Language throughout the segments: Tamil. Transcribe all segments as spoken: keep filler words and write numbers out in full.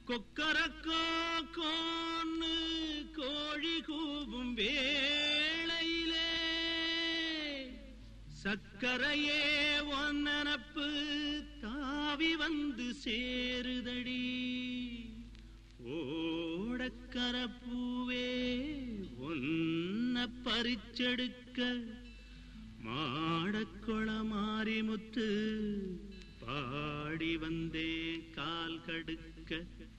கொக்கரக்கோ கோன்னு கோழி கூவும் வேளையிலே சக்கரையே ஒன்னனப்பு தாவி வந்து சேருதடி. ஓடக்கரப்பூவே ஒன்ன பறிச்செடுக்க மாடக்கொள மாரிமுத்து பாடி வந்தே கால் கடுக்க.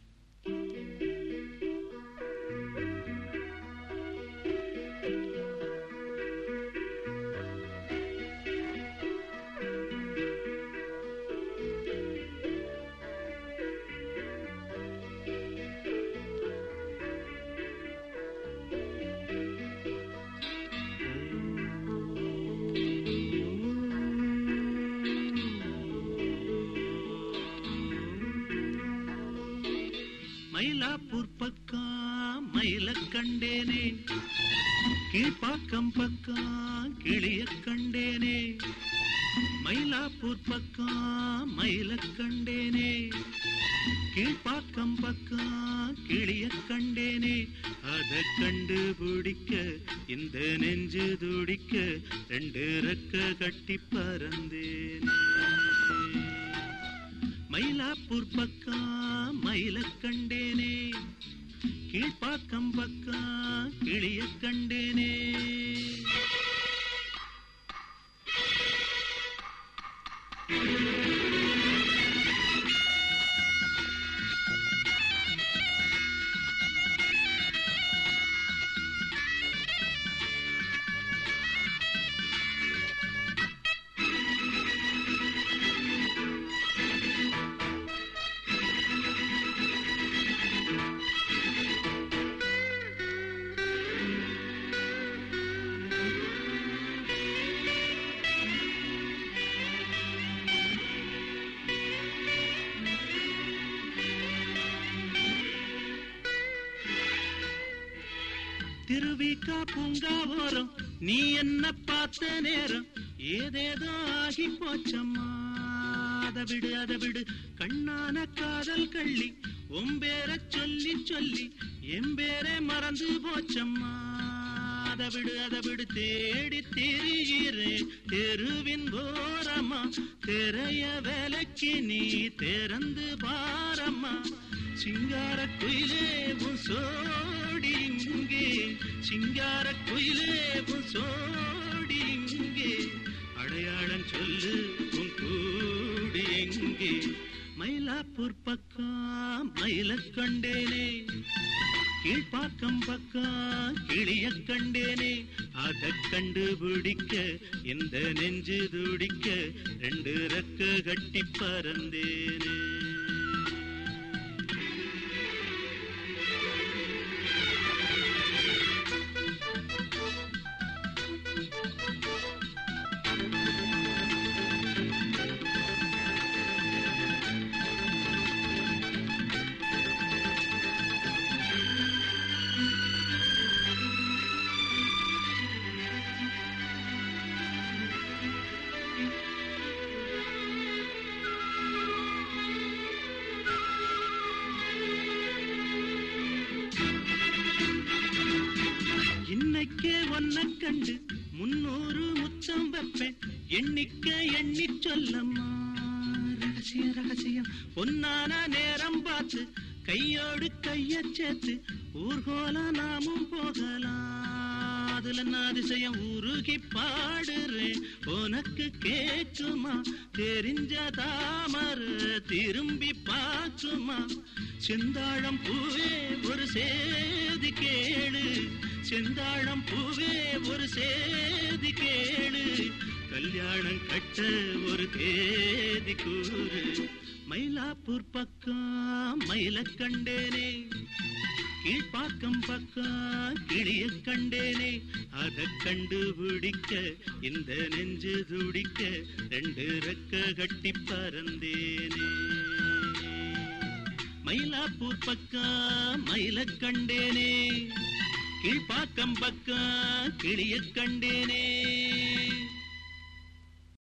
மயிலாப்பூர் பக்கா மயில கண்டேனே, கீழ்பாக்கம் பக்கா கிளிய கண்டேனே. மயிலாப்பூர் பக்கா மயில கண்டேனே, கீழ்பாக்கம் பக்கா கிளிய கண்டேனே. அத கண்டுபிடிக்க இந்த நெஞ்சு துடிக்க ரெண்டு ரெக்க கட்டி பறந்தேனே. மயிலாப்பூர் பக்கா மயில கண்டேனே, கீழ்பாக்கம் பக்கா கிளிய கண்டேனே. திருவிக்கா பூங்காவோரம் நீ என்ன பார்த்த நேரம் ஏதேதோ ஆகி போச்சம்மா. அத விடு அத விடு கண்ணான காதல் கள்ளி ஒம்பேர சொல்லி சொல்லி எம்பேரே மறந்து போச்சம்மா. அத விடு அத விடு தேடி திரிகிறேன் தெருவின் போரம்மா. திரைய வேலைக்கு நீ திறந்து பாரம்மா. சிங்கார குயிலே உன் சோடி இங்கே, சிங்கார குயிலே உன் சோடி இங்கே. அடையாளம் சொல்லு உன் கூடி எங்கே. மயிலாப்பூர் பக்கா மயில கண்டேனே, கீழ்பாக்கம் பக்கா கிளிய கண்டேனே. அத கண்டுபிடிக்க இந்த நெஞ்சு துடிக்க ரெண்டு ரெக்க கட்டி பறந்தேனே. இன்னைக்கே ஒன்ன கண்டு முன்னூறு முத்தம் வைப்பேன் எண்ணிக்க எண்ணி சொல்லம்மா. ரகசியம் ரகசியம் பொன்னான நேரம் பார்த்து கையோடு கைய சேர்த்து ஊர்கோல நாமும் போகலாம். அதுல நான் அதிசயம் உருகி பாடுறேன் உனக்கு கேட்குமா. தெரிஞ்ச தாமர திரும்பி பார்க்குமா. செந்தாழம் பூவே ஒரு சேதி கேளு, செந்தாழம் பூவே ஒரு சேதி கேளு. கல்யாணம் கட்ட ஒரு தேதி கூறு. மயிலாப்பூர் பக்கா மயில கண்டேனே, கீழ்பாக்கம் பக்கா கிளிய கண்டேனே. அத கண்டுபிடிக்க இந்த நெஞ்சு துடிக்க ரெண்டு ரெக்க கட்டி பறந்தேனே. மயிலாப்பூர் பக்கா மயில கண்டேனே, கீழ்பாக்கம் பக்கா கிளிய கண்டேனே.